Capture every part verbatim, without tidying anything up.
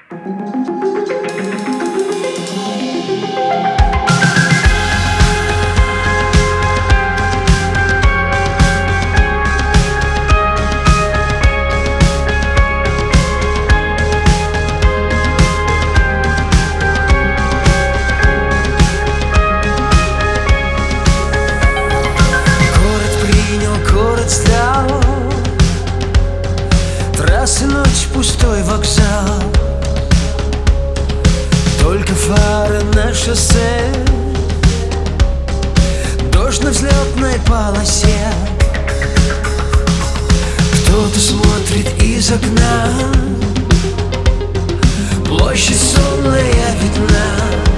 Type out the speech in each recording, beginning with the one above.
Трассы, ночь, пустой вокзал, только фары на шоссе, дождь на взлетной полосе. Кто-то смотрит из окна, площадь сонная видна,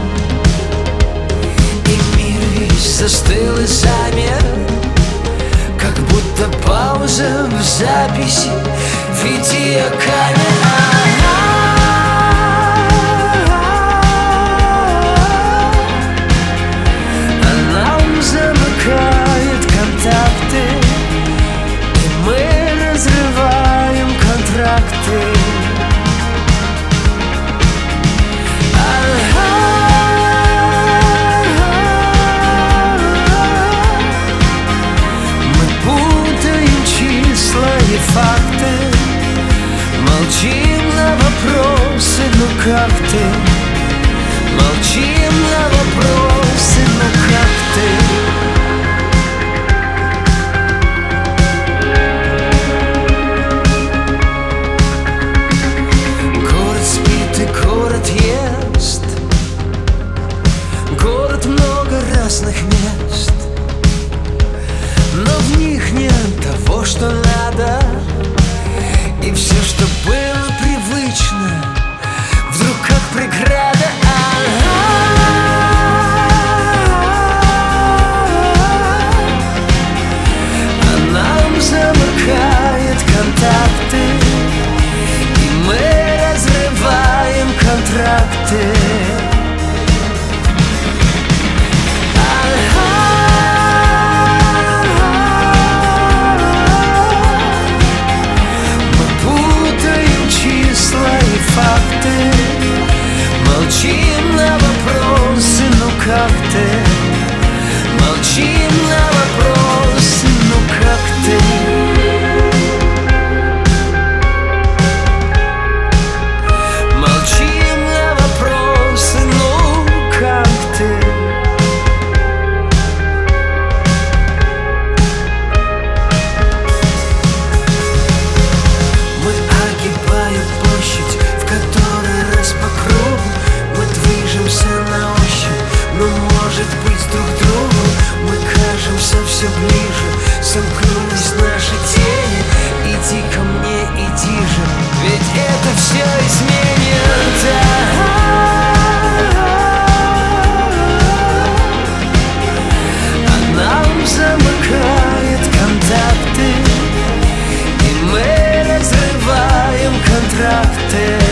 и мир весь застыл и замер, как будто пауза в записи видеокамер. А нам замыкает контакты, и мы разрываем контракты. Факты, молчим на вопросы, ну как ты? Молчим на вопросы, ну как ты? Город спит и город ест, город много разных мест, но в них нет того, что надо. И все, что было привычно, вдруг как преграда. А нам замыкает контакты, и мы разрываем контракты. Факты, молчим на вопросы, ну как ты? Молчим на вопросы, ну как ты? Молчим на вопросы, ну как ты? Мы огибаем площадь, который раз по кругу, мы движемся на ощупь, но может быть друг другу мы кажемся все ближе. Сомкнулись наши тени, иди ко мне, иди же, ведь это все изменит. А нам замыкает контакты, и мы разрываем контракты.